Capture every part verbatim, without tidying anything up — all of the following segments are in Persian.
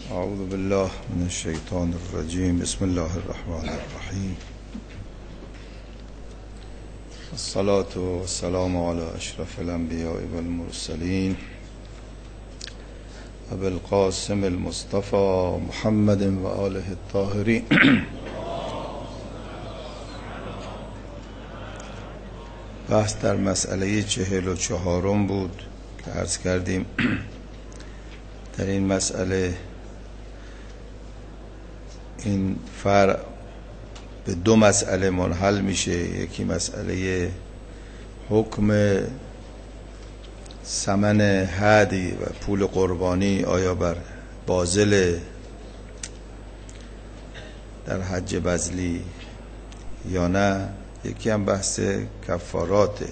اعوذ بالله من الشیطان الرجیم. بسم الله الرحمن الرحیم. الصلاة والسلام على اشرف الانبیاء والمرسلین ابی القاسم المصطفى محمد و آله الطاهرین. بحث در مسئله چهل و چهارم بود که عرض کردیم در این مسئله این فرع به دو مسئله منحل میشه. یکی مسئله حکم ثمن هدی و پول قربانی آیا بر باذل در حج بذلی یا نه. یکی هم بحث کفارات،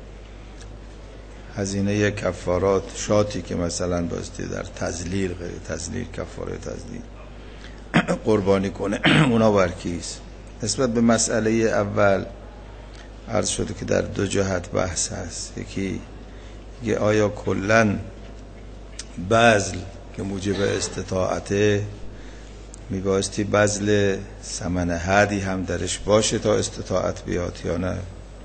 هزینه کفارات، شاتی که مثلا باستی در تذلیل غیر تذلیل کفاره تذلیل قربانی کنه اونا برکیست. نسبت به مسئله اول عرض شده که در دو جهت بحث هست. یکی یه آیا کلن بذل که موجب استطاعته میبایستی بذل ثمن هدی هم درش باشه تا استطاعت بیاد یا نه.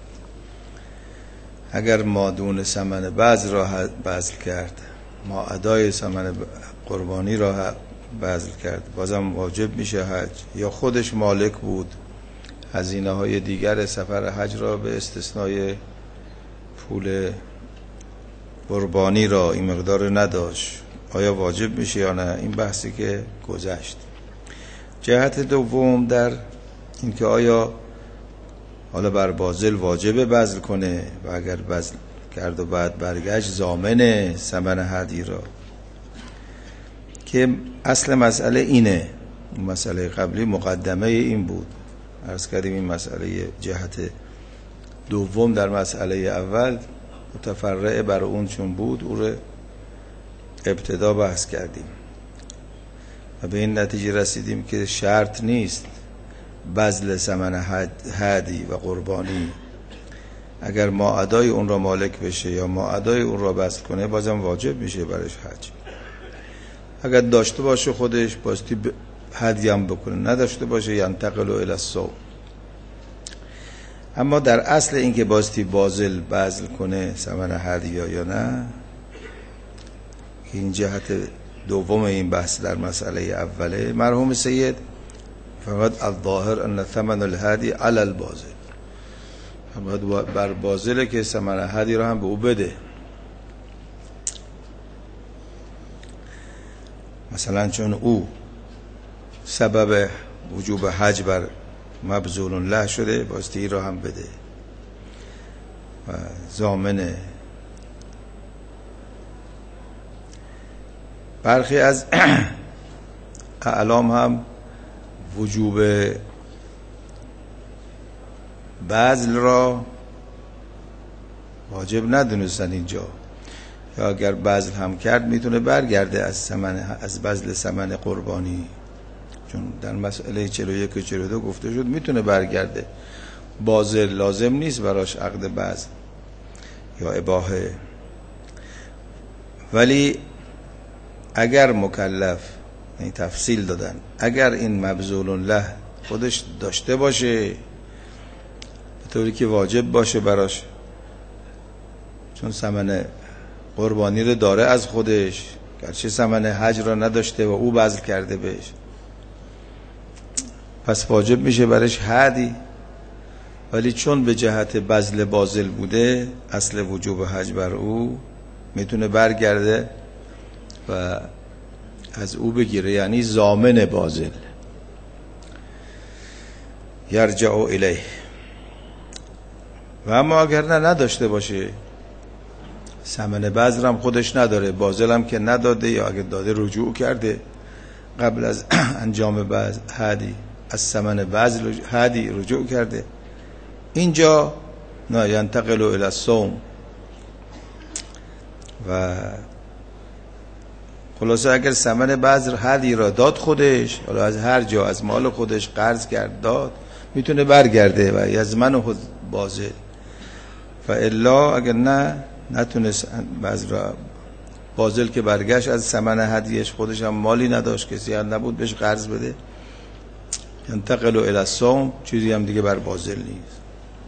اگر مادون ثمن بذل را بذل کرد، ما ادای ثمن قربانی را بذل کرد، بازم واجب میشه حج. یا خودش مالک بود، هزینه های دیگر سفر حج را به استثنای پول قربانی را این مقدار نداشت، آیا واجب میشه یا نه. این بحثی که گذشت. جهت دوم در اینکه آیا حالا بر باذل واجب بذل کنه و اگر بذل کرد و بعد برگشت ضامن ثمن هدی را، که اصل مسئله اینه. مسئله قبلی مقدمه این بود. عرض کردیم این مسئله جهت دوم در مسئله اول متفرع بر اون چون بود او رو ابتدا بحث کردیم و به این نتیجه رسیدیم که شرط نیست بذل ثمن هدی و قربانی اگر ما ادای اون را مالک بشه یا ما ادای اون را بذل کنه بازم واجب میشه برش حج. اگر داشته باشه خودش باستی هدی هم بکنه، نداشته باشه ینتقل الی الصوم. اما در اصل این که باستی باذل بذل کنه ثمن هدی یا نه، این جهت دوم این بحث در مسئله اوله. مرحوم سید فقط الظاهر ان ثمن الهدی علی الباذل، فقط بر باذل که ثمن هدی را هم به او بده. مثلا چون او سبب وجوب حج بر مبذول له شده، باستی را هم بده و ضامنه. برخی از اعلام هم وجوب بذل را واجب ندونستن اینجا، یا اگر بذل هم کرد میتونه برگرده از ثمن از بذل ثمن قربانی، چون در مسئله چهل و یک و چهل و دو گفته شد میتونه برگرده. باذل لازم نیست براش عقد بذل یا اباحه. ولی اگر مکلف، این تفصیل دادن، اگر این مبذول له خودش داشته باشه به طوری که واجب باشه براش، چون ثمن قربانی رو داره از خودش، گرچه ثمن حج را نداشته و او بذل کرده بهش، پس واجب میشه برش هدی. ولی چون به جهت بذل باذل بوده، اصل وجوب حج بر او، میتونه برگرده و از او بگیره، یعنی ضامن باذل یرجع الیه. و اما اگر نه نداشته باشه، ثمن بذل هم خودش نداره، باذل هم که نداده، یا اگر داده رجوع کرده قبل از انجام بذل هدی، از ثمن بذل هدی رجوع کرده، اینجا نه ینتقل الی الصوم. و خلاصه اگر ثمن بذل هدی را داد خودش، حالا از هر جا از مال خودش قرض کرد داد، میتونه برگرده و یضمن خود باذل. و الا اگر نه نتونست بذل را باذل که برگشت از ثمن هدیهش، خودش هم مالی نداشت، کسی هم نبود بهش قرض بده. ینتقل الی الصوم، چیزی هم دیگه بر باذل نیست.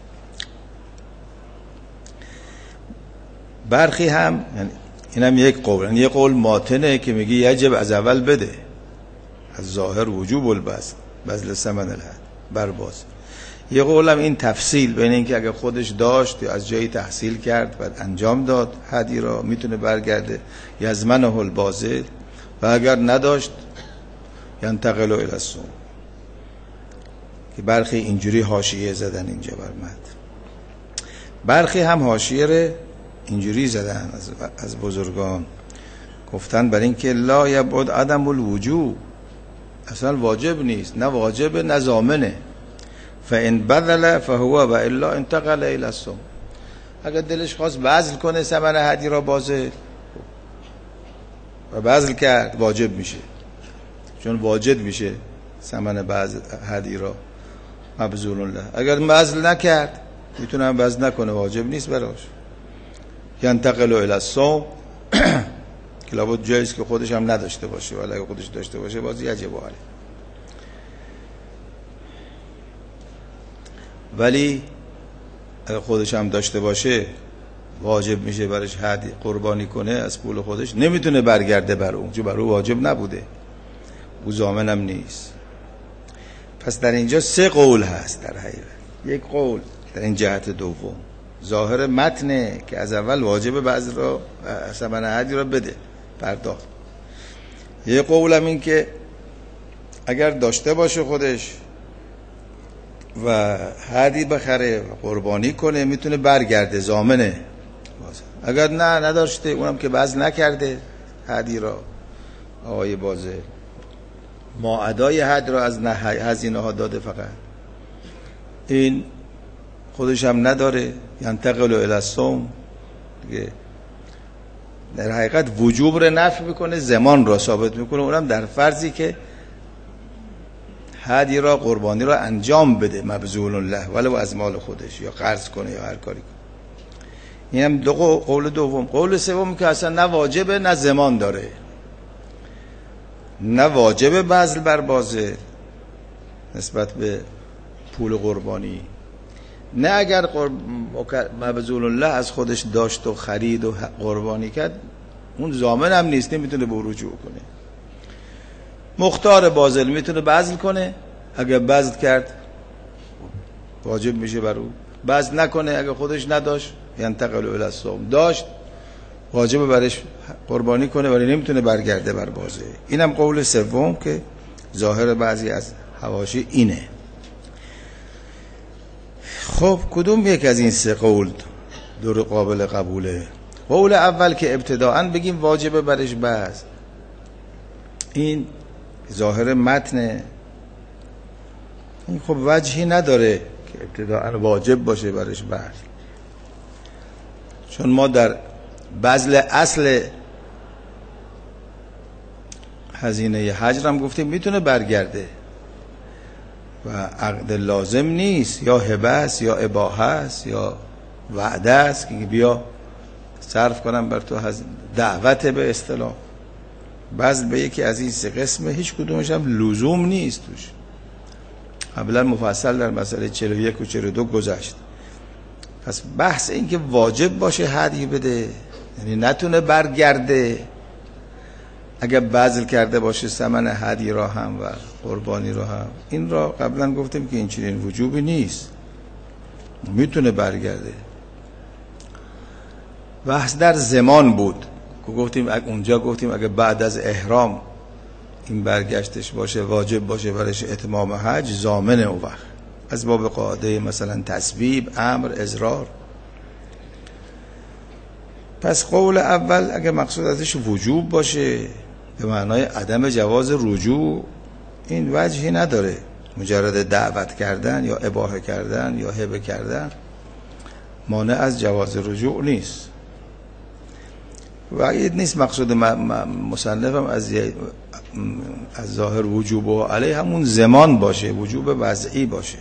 برخی هم، یعنی اینم یک قول، یعنی یک قول ماتنه که میگه یجب از اول بده، از ظاهر وجوب البذل، بذل ثمن الهد بر باذل. یه قولم این تفصیل بین این که اگه خودش داشت یا از جایی تحصیل کرد و انجام داد هدی را میتونه برگرده یزمنه الباذل، و اگر نداشت ینتقل الی الصوم. که برخی اینجوری حاشیه زدن اینجا بر متن، برخی هم حاشیه رو اینجوری زدن از, از بزرگان، گفتن بر این که لا یبعد عدم الوجوب، اصلا واجب نیست، نه واجب نه ضامنه. فان بذل فهو و الا انتقل الی الصوم. اگر دلش خواست بذل کنه ثمن هدی را باذل و بذل کرد واجب میشه، چون واجب میشه ثمن بذل هدی را مبذول له. اگر بذل نکرد میتونه هم بذل نکنه، واجب نیست براش. ینتقل الی الصوم که لابد جایست که خودش هم نداشته باشه، ولی اگه خودش داشته باشه باز یجب علیه. ولی اگه خودش هم داشته باشه واجب میشه برش هدی قربانی کنه از پول خودش، نمیتونه برگرده بر اون، چون بر اون واجب نبوده، او ضامن هم نیست. پس در اینجا سه قول هست در حقیقت. یک قول در این جهت دوم ظاهر متنه که از اول واجب بعض را ثمن هدی را بده پرداخت. یک قولم این که اگر داشته باشه خودش و هدی بخره و قربانی کنه میتونه برگرده، ضامنه. اگر نه نداشته، اونم که بذل نکرده هدی را، آقای باذل ما ادای حد را از هزینه ها داده، فقط این خودش هم نداره، ینتقل الی الصوم دیگه. در حقیقت وجوب را نفی میکنه، زمان را ثابت میکنه، اونم در فرضی که هدی را قربانی را انجام بده مبذول له، ولو از مال خودش، یا قرض کنه یا هر کاری کنه. این هم دو قول دوم. قول سوم که اصلا نه واجبه نه زمان داره، نه واجب بذل بر باذل نسبت به پول قربانی، نه اگر مبذول الله از خودش داشت و خرید و قربانی کرد اون ضامن هم نیست، نمیتونه به رجوع کنه. مختار باذل میتونه بذل کنه، اگر بذل کرد واجب میشه بر او، بذل نکنه اگر خودش نداشت ینتقل الی الصوم، داشت واجب برش قربانی کنه ولی نمیتونه برگرده بر باذل. اینم قول سوم که ظاهر بعضی از حواشی اینه. خب کدوم یک از این سه قول دور قابل قبوله؟ قول اول که ابتداءً بگیم واجب برش بذل، این ظاهر متن، این خب وجهی نداره که ابتداءً واجب باشه برش بذل، چون ما در بذل اصل هزینه حج هم گفتیم میتونه برگرده و عقد لازم نیست، یا هبه است یا اباحه است یا وعده است که بیا صرف کنم بر تو، دعوت به اصطلاح. بذل به یکی از این سه قسم هیچ کدومش هم لزوم نیست توش. قبلا مفصل در مسئله چهل و یک و چهل و دو گذشت. پس بحث این که واجب باشه هدیه بده، یعنی نتونه برگرده، اگر بذل کرده باشه ثمن هدیه را هم و قربانی را هم، این را قبلا گفتیم که این چنین وجوبی نیست، میتونه برگرده. بحث در زمان بود که گفتیم اونجا گفتیم اگر بعد از احرام این برگشتش باشه واجب باشه برش اتمام حج، ضامن او وقت از باب قاعده مثلا تسبیب، امر، اضرار. پس قول اول اگه مقصود ازش وجوب باشه به معنای عدم جواز رجوع، این وجهی نداره، مجرد دعوت کردن یا اباحه کردن یا هبه کردن مانع از جواز رجوع نیست. و این نیست مقصود مصنفم از از ظاهر وجوب و علیه همون زمان باشه، وجوب وضعی باشه.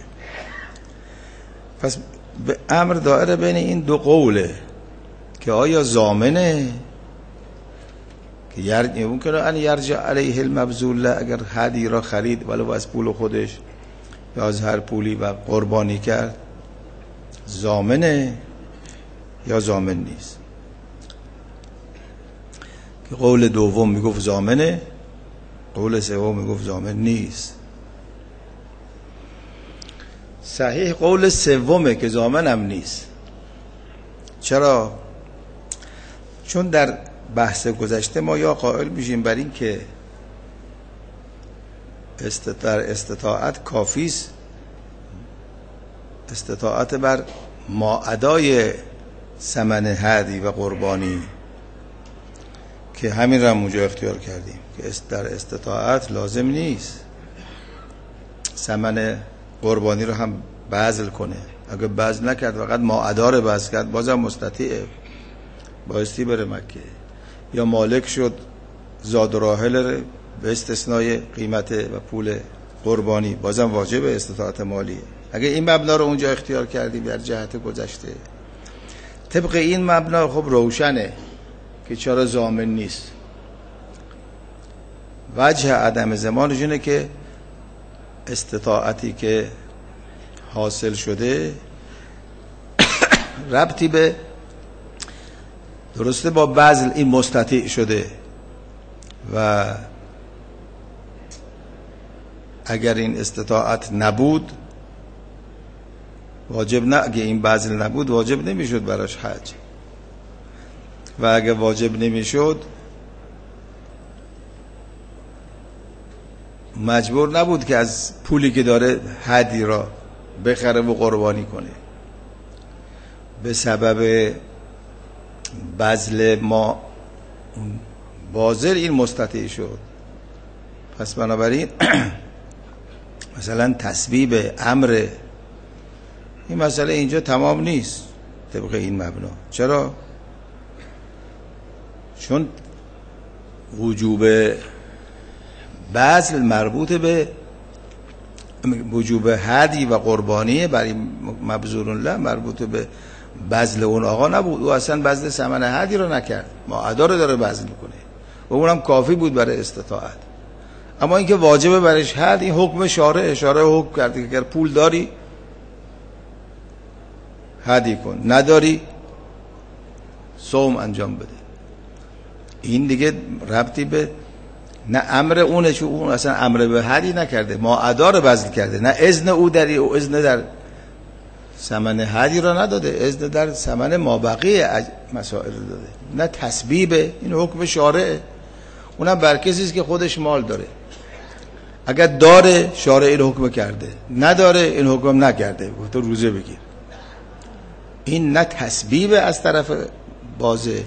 پس به امر دائره بین این دو قوله که آیا ضامنه که یرجع ممکنه ان یرجع علیه المبذول، اگر هدی را خرید ولو از پول خودش یا از هر پولی و قربانی کرد، ضامنه یا ضامن نیست؟ که قول دوم میگفت ضامنه، قول سوم میگفت ضامن نیست. صحیح قول سومه که ضامن هم نیست. چرا؟ چون در بحث گذشته ما یا قائل میشیم بر این که در استطاعت کافیست، استطاعت بر ما ادای ثمن هدی و قربانی، که همین را اونجا اختیار کردیم که در استطاعت لازم نیست ثمن قربانی رو هم بذل کنه. اگه بذل نکرد فقط ما ادا رو بذل کرد، بازم مستطیعه، بایستی بره مکه. یا مالک شد زاد و راحل به استثنای قیمت و پول قربانی، بازم واجب استطاعت مالیه. اگه این مبنا رو اونجا اختیار کردیم در جهت گذشته، طبق این مبنا خب روشنه که چرا ضامن نیست. وجه عدم ضمانش اینه که استطاعتی که حاصل شده ربطی به درسته با بذل این مستطیع شده و اگر این استطاعت نبود واجب نه، اگه این بذل نبود واجب نمیشد براش حج، و اگه واجب نمیشد مجبور نبود که از پولی که داره هدی را بخره و قربانی کنه. به سبب بذل ما بازل این مستطیع شد. پس بنابراین مثلا تسبیب امر این مسئله اینجا تمام نیست طبق این مبنا. چرا؟ چون وجوب بذل مربوط به وجوب هدی و قربانی برای مبذولون له، مربوط به بذل اون آقا نبود. او اصلا بذل ثمن هدی رو نکرد، ما ادا رو داره بذل میکنه و اونم کافی بود برای استطاعت. اما اینکه واجبه برش هد، این حکم شارع اشاره حکم کرده که اگر پول داری هدی کن، نداری صوم انجام بده. این دیگه ربطی به نه امر اونه، چون اون اصلا امر به هدی نکرده، ما ادا رو بذل کرده، نه اذن او داری، او اذن در ثمن هدی رو نداده، اذن در ثمن مابقی مسائل رو داده، نه تسبیبه. این حکم شارعه، اونم بر کسی است که خودش مال داره. اگر داره شارع این حکم کرده، نداره این حکم نکرده، تو روزه بگیر. این نه تسبیب از طرف بازه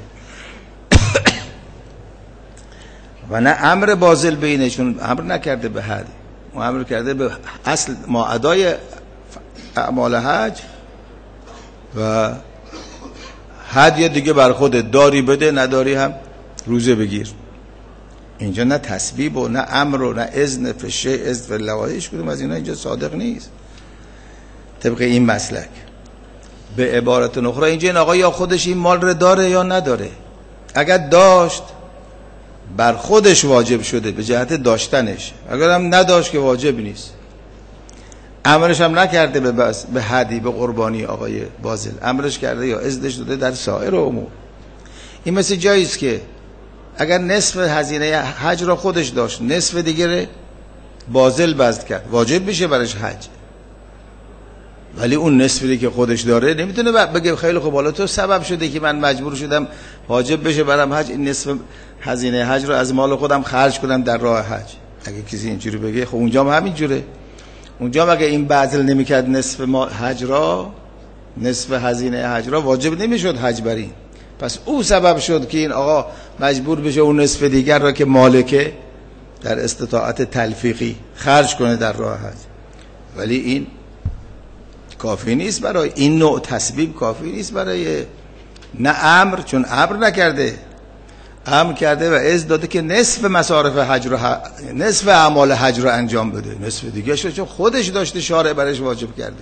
و نه امر بازل بینه، چون امر نکرده به حد، اون امر کرده به اصل ما ادای اعمال حج و هدیه دیگه بر خودت، داری بده، نداری هم روزه بگیر. اینجا نه تسبیب و نه امر و نه اذن فشه اذن فلوایش کدوم از اینا اینجا صادق نیست طبق این مسلک. به عبارت اخرى اینجا این آقا یا خودش این مال رو داره یا نداره. اگر داشت بر خودش واجب شده به جهت داشتنش، اگر هم نداشت که واجب نیست. امرش هم نکرده به بس به هدی به قربانی آقای بازل، امرش کرده یا اذنش داده در سایر امور. این مثل جاییست که اگر نصف هزینه حج را خودش داشت، نصف دیگه بازل بذل کرد، واجب میشه برش حج. ولی اون نصفی که خودش داره نمیتونه بگه خیلی خوب حالا تو سبب شده که من مجبور شدم واجب بشه برام حج، این نصف هزینه حج رو از مال خودم خرج کنم در راه حج. اگه کسی اینجوری بگه خب اونجا هم همین جوره. اونجا اگه این بذل نمیکرد نصف ما حج را، نصف هزینه حج را، واجب نمیشد حج برین. پس او سبب شد که این آقا مجبور بشه اون نصف دیگر را که مالکه در استطاعت تلفیقی خرج کنه در راه حج. ولی این کافی نیست برای این نوع تسبیب، کافی نیست برای نه امر، چون امر نکرده، امر کرده و اذن داده که نصف مصارف حج رو ح... نصف اعمال حج رو انجام بده، نصف دیگه شد چون خودش داشته شارع برش واجب کرده.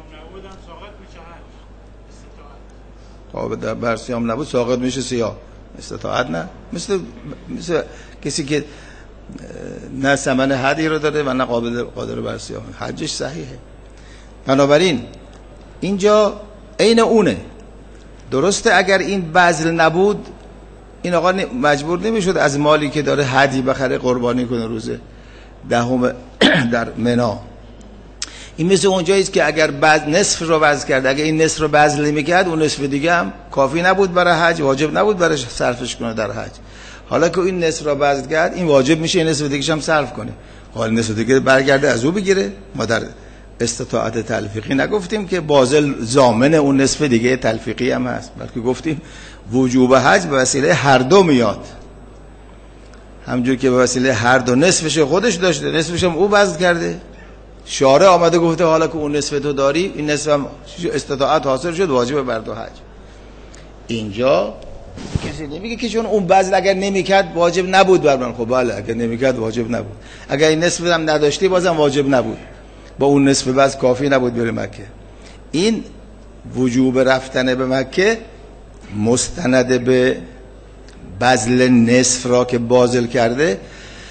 خب در بر صیام نبود ساقط میشه سیاه. استطاعت نه. مثل مثل کسی که نه ثمن هدی رو داره و نه قابل قادر بر صیام، حجش صحیحه. بنابراین اینجا عین اونه. درسته اگر این بذل نبود این آقا مجبور نمیشد از مالی که داره هدی بخره قربانی کنه روز دهم در منا. این مثل اونجایی است که اگر بعد نصف رو بذل کرد، اگر این نصف رو بذل نمی‌کرد اون نصف دیگه هم کافی نبود برای حج، واجب نبود برایش صرفش کنه در حج. حالا که این نصف رو بذل کرد این واجب میشه این نصف دیگه هم صرف کنه. حالا نصف دیگه برگرده از او بگیره. ما در استطاعت تلفیقی نگفتیم که باذل ضامن اون نصف دیگه تلفیقی هم هست، بلکه گفتیم وجوب حج به وسیله هر دو میاد. همونجور که به وسیله هر دو نصفش خودش داشته، نصفش هم او بذل کرده، شارع آمده گفته حالا که اون نصف تو داری این نصف هم استطاعت حاصل شد واجب بر تو حج. اینجا کسی نمیگه که چون اون بذل اگر نمیکرد واجب نبود بر من. خب بله اگر نمیکرد واجب نبود، اگر این نصف هم نداشتی بازم واجب نبود، با اون نصف بذل کافی نبود بره مکه. این وجوب رفتن به مکه مستند به بذل نصف را که باذل کرده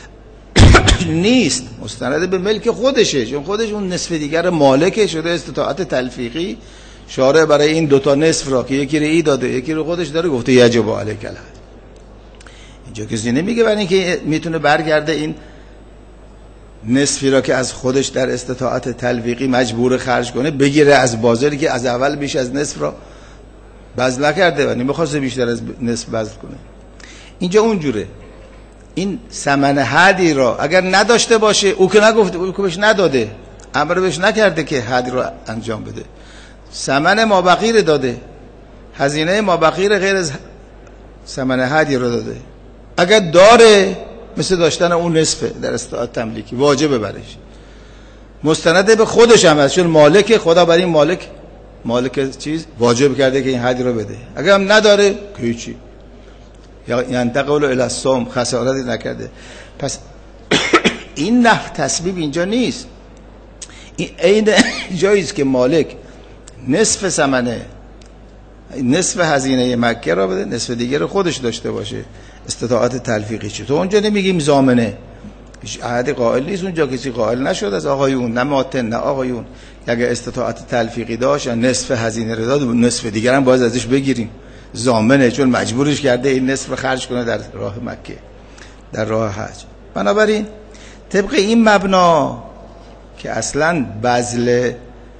نیست، مستند به ملک خودشه، چون خودش اون نصف دیگر مالک شده. استطاعت تلفیقی شارع برای این دوتا نصف را که یکی رو ای داده یکی رو خودش داره گفته یجب علیک الحج. اینجا کسی نمیگه برای اینکه میتونه برگرده این نصفی را که از خودش در استطاعت تلفیقی مجبور خرج کنه بگیره از باذلی که از اول بیش از نصف را بذل نکرده و نمیخواسته بیشتر از نصف بذل کنه. اینجا اونجوره. این ثمن هدی را اگر نداشته باشه، او که نگفته، او که بهش نداده، امر بهش نکرده که هدی را انجام بده، ثمن مابقی داده، هزینه مابقی غیر از ثمن هدی را داده، اگر داره مثل داشتن اون نصفه در استطاعت تملیکی واجبه برش، مستند به خودش هم هست، چون مالک خدا برای این مالک مالک چیز واجب کرده که این هدی را بده. اگر هم نداره که هیچی، یا ینتقل الی الصوم، خسارتی نکرده. پس این نحو تسبیب اینجا نیست. این عین جاییست که مالک نصف ثمنه نصف هزینه مکه را بده، نصف دیگه رو خودش داشته باشه. استطاعت تلفیقی چه تو اونجا نمیگیم ضامنه، هیچ عهد قائل نیست اونجا، کسی قائل نشد از آقایون، نه ماتن نه آقایون. اگه استطاعت تلفیقی داشت نصف هزینه رو داد، نصف دیگر هم باید ازش بگیریم، ضامنه، چون مجبورش کرده این نصف خرج کنه در راه مکه، در راه حج. بنابراین طبق این مبنا که اصلا بذل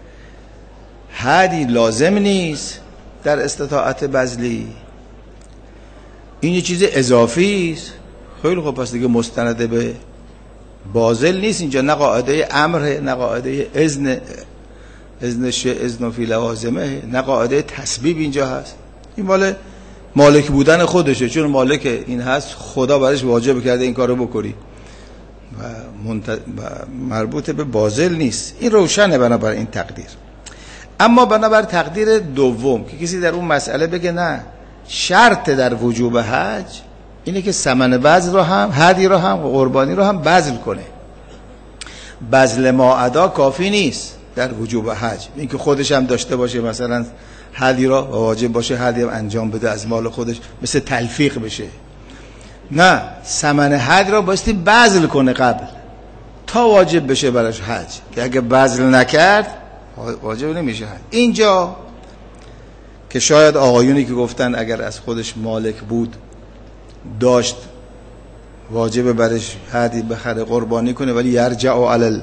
هدی لازم نیست در استطاعت بذلی، این یه چیز اضافی است. خیلی خوب، پس دیگه مستند به باذل نیست اینجا، نه قاعده امر، نه قاعده اذن اذن شه اذن فی لوازمه، نه قاعده تسبیب اینجا هست. این مال مالک بودن خودشه، چون مالک این هست خدا برش واجب کرده این کارو بکنی و, منت... و مربوط به باذل نیست. این روشنه بنابر این تقدیر. اما بنابر تقدیر دوم که کسی در اون مسئله بگه نه شرط در وجوب حج اینه که ثمن بذل رو هم، هدی رو هم، قربانی رو هم بذل کنه. بذل ما ادا کافی نیست در وجوب حج، این که خودش هم داشته باشه، مثلا هدی را واجب باشه هدی هم انجام بده از مال خودش، مثل تلفیق بشه. نه، ثمن هدی را بایستی بذل کنه قبل تا واجب بشه براش حج، که اگه بذل نکرد واجب نمیشه حج. اینجا که شاید آقایونی که گفتن اگر از خودش مالک بود داشت واجب برش هدی بخره قربانی کنه، ولی یرجع علی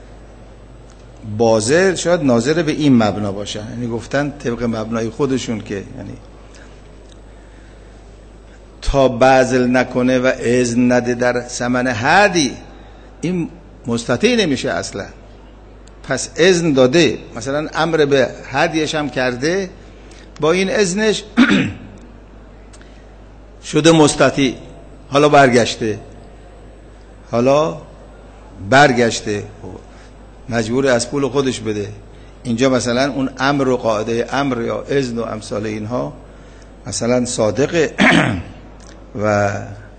باذل، شاید ناظر به این مبنا باشن، یعنی گفتن طبق مبنای خودشون که یعنی تا بذل نکنه و اذن نده در ثمن هدی این مستطیع نمیشه اصلا. پس اذن داده، مثلا امر به هدیش هم کرده، با این اذنش شده مستطیع، حالا برگشته حالا برگشته مجبور از پول خودش بده. اینجا مثلا اون امر و قاعده امر یا اذن و امثال اینها مثلا صادقه و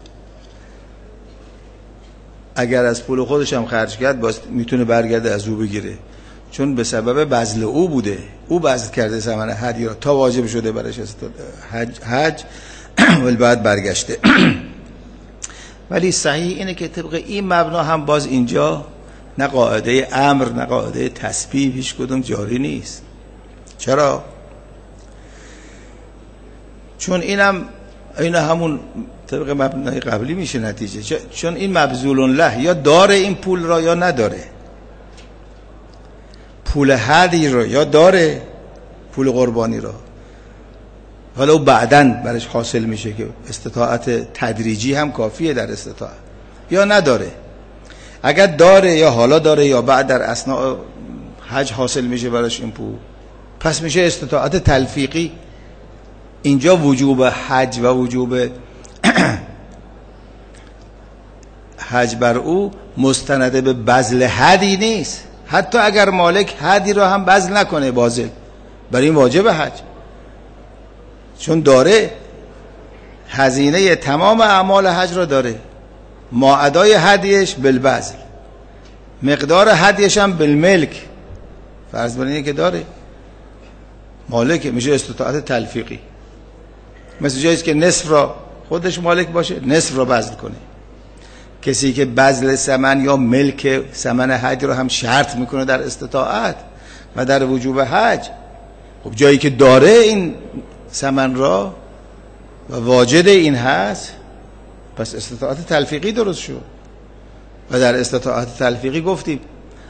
اگر از پول خودش هم خرج کرد باز میتونه برگرده از او بگیره، چون به سبب بذل او بوده، او بذل کرده ثمن هدی را تا واجب شده برش حج, حج ولی بعد برگشته. ولی صحیح اینه که طبق این مبنا هم باز اینجا نه قاعده امر نه قاعده تسبیح هیچ کدوم جاری نیست. چرا؟ چون اینم این همون طبق مبنای قبلی میشه نتیجه، چون این مبذول له یا داره این پول را یا نداره، پول هدی را یا داره پول قربانی را، حالا او بعدن برش حاصل میشه که استطاعت تدریجی هم کافیه در استطاعت، یا نداره. اگر داره یا حالا داره یا بعد در اثناء حج حاصل میشه برش این پول، پس میشه استطاعت تلفیقی. اینجا وجوب حج و وجوب حج بر او مستند به بذل هدی نیست. حتی اگر مالک هدی را هم بذل نکنه باذل، برای این واجب حج، چون داره هزینه تمام اعمال حج را داره، ما ادای هدیش بالبذل، مقدار هدیش هم بالملک، فرض بر اینه که داره مالک، میشه استطاعت تلفیقی. مثل جاییست که نصف را خودش مالک باشه، نصف را بذل کنه. کسی که بذل ثمن یا ملک ثمن حج رو هم شرط میکنه در استطاعت و در وجوب حج، خب جایی که داره این ثمن را و واجد این هست، پس استطاعت تلفیقی درست شد. و در استطاعت تلفیقی گفتیم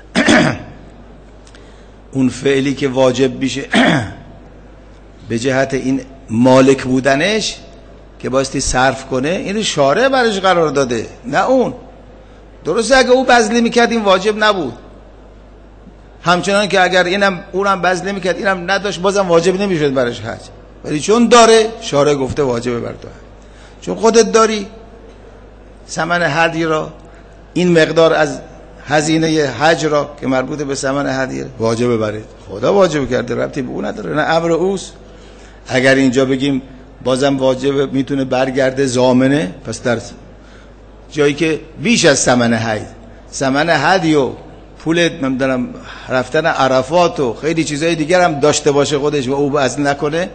اون فعلی که واجب میشه به جهت این مالک بودنش که بایستی صرف کنه، این شارع برش قرار داده، نه اون. درسته اگه او بذلی میکرد این واجب نبود، همچنان که اگر اینم اونم بذلی میکرد اینم نداشت بازم واجب نمیشد برش حج، ولی چون داره شارع گفته واجبه بر تو. چون خودت داری ثمن هدی را، این مقدار از هزینه حج را که مربوط به ثمن هدیه واجبه برید، خدا واجب کرده، ربطی به اون نداره، نه امر اوست. اگر اینجا بگیم بازم واجب میتونه برگرده ضامنه، پس در جایی که بیش از ثمن هدی، ثمن هدی و پول نمیدونم رفتن عرفات و خیلی چیزای دیگر هم داشته باشه خودش و او بذل نکنه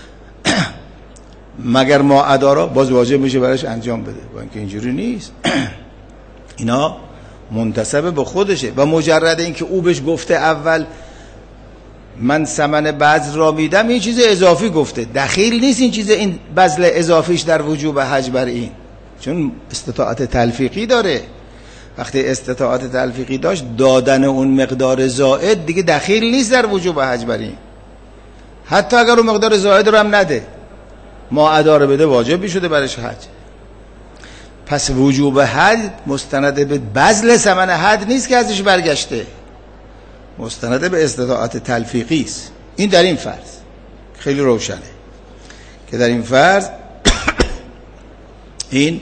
مگر ما ادارا، باز واجب میشه براش انجام بده. با اینکه اینجوری نیست اینا منتسب به خودشه و مجرد اینکه او بهش گفته اول من ثمن بذل را میدم، این چیز اضافی گفته، دخیل نیست این چیز، این بذل اضافیش در وجوب حج بر این، چون استطاعت تلفیقی داره. وقتی استطاعت تلفیقی داشت دادن اون مقدار زائد دیگه دخیل نیست در وجوب حج بر این، حتی اگر اون مقدار زائد رو هم نده ما اداره بده واجب شده برش حج. پس وجوب حج مستند به بذل ثمن حج نیست که ازش برگشته، مستند به استطاعت تلفیقی است. این در این فرض خیلی روشنه که در این فرض این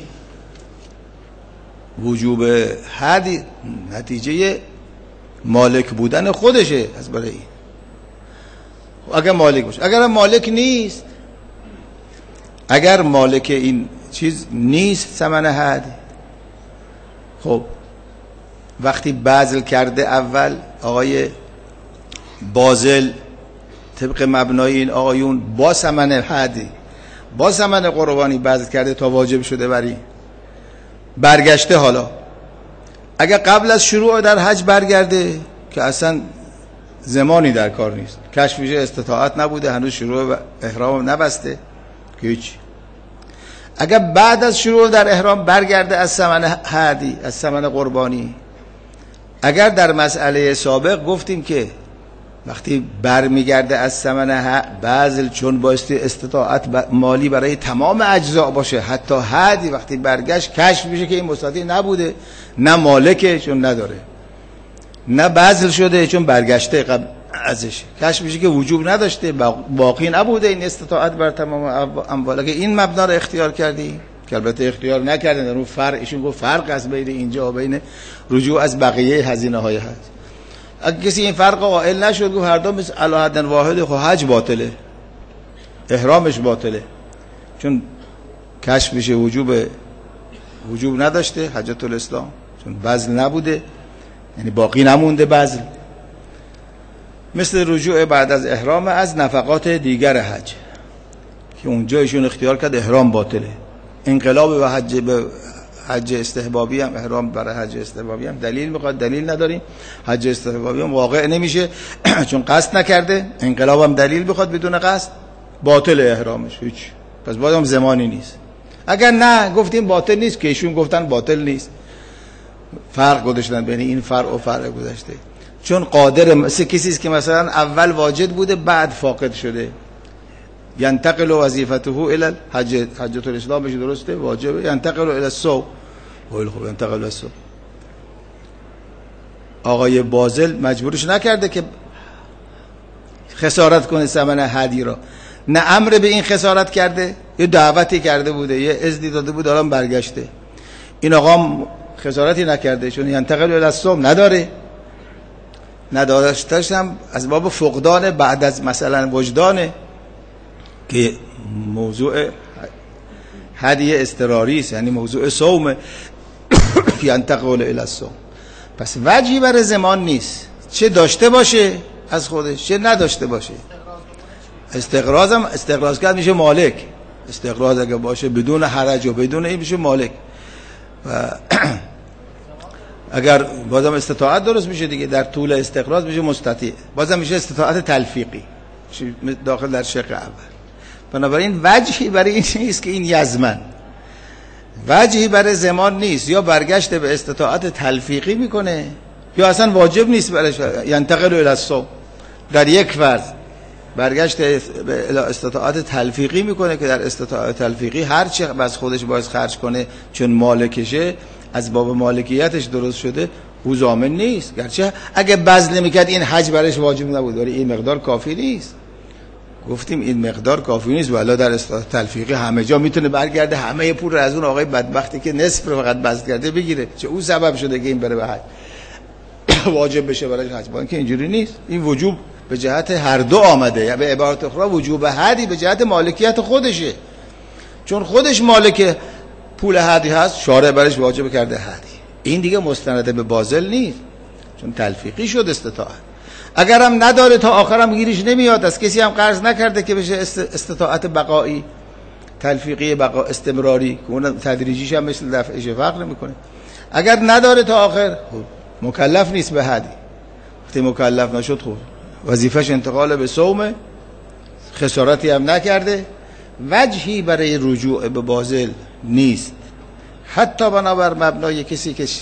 وجوب حج نتیجه مالک بودن خودشه از برای این. اگر مالک باشه، اگر مالک نیست، اگر مالک این چیز نیست ثمن حج، خب وقتی بذل کرده اول آقای باذل طبق مبنای این آقایون با ثمن حج با ثمن قربانی بذل کرده تا واجب شده بری برگشته، حالا اگر قبل از شروع در حج برگرده که اصلا زمانی در کار نیست، کشف میشه استطاعت نبوده، هنوز شروع احرام نبسته که هیچ. اگر بعد از شروع در احرام برگرده از ثمن هدی، از ثمن قربانی، اگر در مسئله سابق گفتیم که وقتی برمیگرده از ثمن بذل چون بایستی استطاعت مالی برای تمام اجزا باشه، حتی هدی وقتی برگشت کشف میشه که این مستطیع نبوده، نه مالکه چون نداره، نه بذل شده چون برگشته قبل ازش، کشف میشه که وجوب نداشته، باقی نبوده این استطاعت بر تمام اموال. اگه این مبنا رو اختیار کردی که البته اختیار نکردن، در اون فرق ایشون گفت فرق از بین اینجا و بین رجوع از بقیه هزینه های حج. اگه کسی این فرق قائل نشد گفت هر دو مثل علی حد واحد، خب حج باطله، احرامش باطله، چون کشف میشه وجوب وجوب نداشته حجت الاسلام، چون بذل نبوده، یعنی باقی نمونده بذل. مثل رجوع بعد از احرام از نفقات دیگر حج که اونجا ایشون اختیار کرد احرام باطله. انقلاب و حج به حج استحبابی هم، احرام برای حج استحبابی هم دلیل میخواد، دلیل نداریم. حج استحبابی هم واقع نمیشه چون قصد نکرده. انقلاب هم دلیل بخواد بدون قصد باطل احرامش هیچ، پس بازم زمانی نیست. اگر نه گفتیم باطل نیست که ایشون گفتن باطل نیست، فرق گذاشتن بین این فرق و فرق گذاشته. چون قادر مثل کسی است که مثلا اول واجد بوده بعد فاقد شده، ینتقل وظیفته الی الحج، حجۃ الاسلام بشه درسته واجبه، ینتقل الی الصوم. خیلی خوب، ینتقل الی الصوم. آقای باذل مجبورش نکرده که خسارت کنه ثمن هدی را، نه امر به این خسارت کرده، یه دعوتی کرده بوده، یه اذنی داده بود، الان برگشته. این آقا خسارتی نکرده چون ینتقل الی الصوم نداره، نداشتش هم از باب فقدان بعد از مثلا وجدانه که موضوع هدیه اضطراری است، یعنی موضوع صوم ینتقل الی الصوم. پس وجهی برای زمان نیست، چه داشته باشه از خودش چه نداشته باشه. استقراض هم استقراض کرد میشه مالک، استقراض اگه باشه بدون حرج و بدون این میشه مالک. و اگر بازم استطاعت درست میشه دیگه، در طول استقراض میشه مستطیع، بازم میشه استطاعت تلفیقی داخل در شق اول. بنابراین وجهی برای این نیست که این یزمن، وجهی برای زمان نیست، یا برگشت به استطاعت تلفیقی میکنه یا اصلا واجب نیست برایش. ینتقل الی الصوم در یک فرض برگشت به استطاعت تلفیقی میکنه که در استطاعت تلفیقی هر چی از خودش باید خرج کنه چون مالکشه، از باب مالکیتش درست شده، او ضامن نیست. گرچه اگه بذل میکرد این حج برایش واجب نبود، ولی این مقدار کافی نیست. گفتیم این مقدار کافی نیست، ولی در استطاعت تلفیقی همه جا میتونه برگرده همه پول رو از اون آقای بدبختی که نصف رو فقط بذل کرده بگیره، چه او سبب شده که این بره به حج واجب بشه برای حج. با اینکه اینجوری نیست، این وجوب به جهت هر دو آمده، یا به عبارت اخرى وجوب هدی به جهت مالکیت خودشه، چون خودش مالک پول هدی هست، شارع برش واجب کرده هدی. این دیگه مستند به باذل نیست چون تلفیقی شد استطاعت. اگرم نداره تا آخرم گیریش نمیاد، از کسی هم قرض نکرده که بشه استطاعت بقایی، تلفیقی بقا استمراری که اون تدریجیش هم مثل دفعش فرق نمیکنه. اگر نداره تا آخر مکلف نیست به هدی. وقتی مکلف نشد خب وظیفش انتقال به صوم، خسارتی هم نکرده، وجهی برای رجوع به باذل نیست. حتی بنابر مبنای کسی که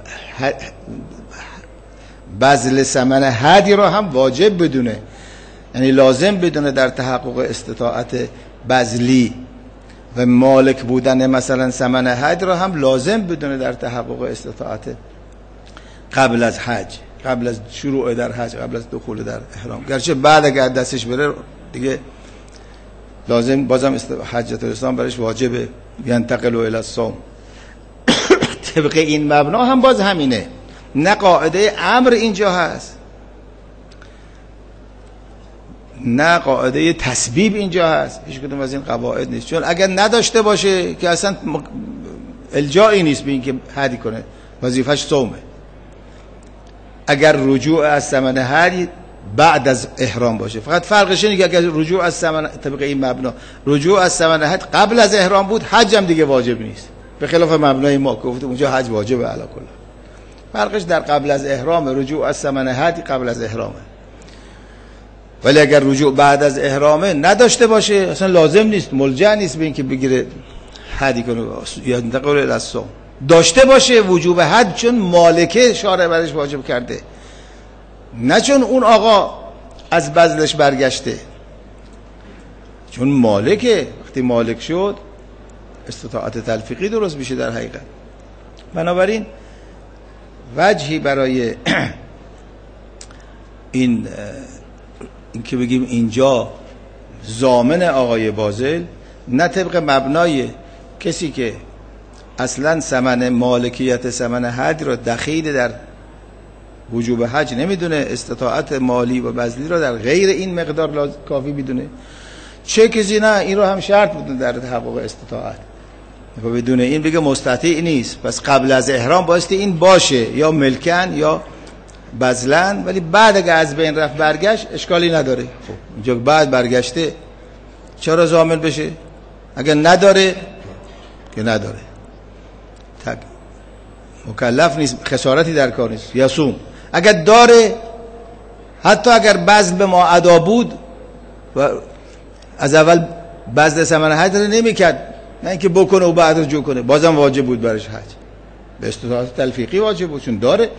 بذل ثمن هدی رو هم واجب بدونه، یعنی لازم بدونه در تحقق استطاعت بذلی، و مالک بودن مثلا ثمن هدی رو هم لازم بدونه در تحقق استطاعت قبل از حج، قبل از شروع در حج، قبل از دخول در احرام. گرچه بعد اگر دستش بره دیگه لازم بازم حجۃ الاسلام برش واجبه، ینتقل الی الصوم. طبق این مبنا هم باز همینه، نه قاعده امر اینجا هست نه قاعده تسبیب اینجا هست، هیچ کدوم از این قواعد نیست. چون اگر نداشته باشه که اصلا الجایی نیست به این که هدی کنه، وظیفش صومه. اگر رجوع از ثمن هدی بعد از احرام باشه، فقط فرقش اینه که اگر رجوع از ثمن طبق این مبنا رجوع از ثمن هدی قبل از احرام بود، حج هم دیگه واجب نیست، به خلاف مبنای ما که گفتیم اونجا حج واجبه علی کل. فرقش در قبل از احرام، رجوع از ثمن هدی قبل از احرامه. ولی اگر رجوع بعد از احرامه نداشته باشه، اصلا لازم نیست، ملجأ نیست به این که بگیره هدی کنه یا انتقال الی الصوم. داشته باشه وجوب حج چون مالکه شارع برش واجب کرده، نه چون اون آقا از بذلش برگشته. چون مالکه، وقتی مالک شد استطاعت تلفیقی درست میشه در حقیقت. بنابراین وجهی برای این این که بگیم اینجا ضامن آقای باذل، نه طبق مبنای کسی که اصلا ثمن مالکیت ثمن حج را دخیل در وجوب حج نمیدونه، استطاعت مالی و بذلی را در غیر این مقدار کافی بدونه، چه کسی نه این رو هم شرط بدونه در تحقق استطاعت و بدون این بگه مستطیع نیست. پس قبل از احرام بایستی این باشه، یا ملکن یا بذلن، ولی بعد اگه از بین رفت برگشت اشکالی نداره. خب اینجا بعد برگشته چرا ضامن بشه؟ اگر نداره که نداره، تک مکلف نیست، خسارتی در کار نیست، یصوم. اگر داره، حتی اگر بذل به ما ادا بود و از اول بذل ثمن حج رو نمی‌کرد، نه اینکه بکنه و بعد رجوع کنه، بازم واجب بود برش حج، به استطاعت تلفیقی واجب بود چون داره.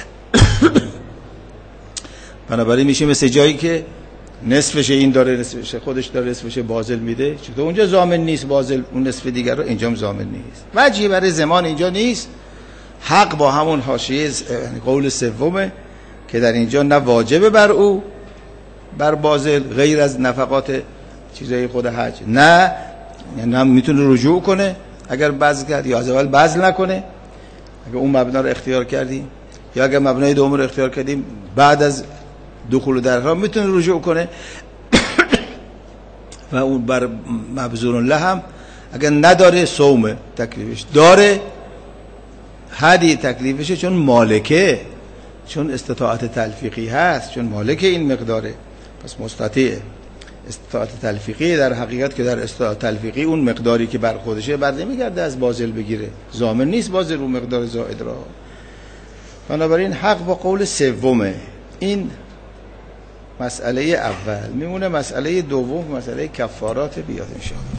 بنابراین میشه مثل جایی که نصفش این داره، نصفش خودش داره، نصفش بازل میده، چطور اونجا ضامن نیست بازل اون نصف دیگر رو، اینجا ضامن نیست. وجهی برای ضمان اینجا نیست. حق با همون حاشیه قول سومه که در اینجا نه واجبه بر او بر بازل غیر از نفقات چیزای خود حج، نه نه میتونه رجوع کنه اگر بذل کرد، یا از اول بذل نکنه اگر اون مبنا رو اختیار کردیم، یا اگر مبنای دوم رو اختیار کردیم بعد از دخول در احرام میتونه رجوع کنه. و اون بر مبذول له هم اگر نداره صوم تکلیفش، داره هدی تکلیفشه چون مالکه، چون استطاعت تلفیقی هست، چون مالک این مقداره پس مستطیعه. استطاعت تلفیقی در حقیقت که در استطاعت تلفیقی اون مقداری که بر خودشه بر نمیگرده از بازل بگیره، ضامن نیست بازل رو مقدار زائد را. بنابراین حق با قول سومه. این مسئله اول. میمونه مسئله دوم، مسئله کفارات بیاد ان شاء الله.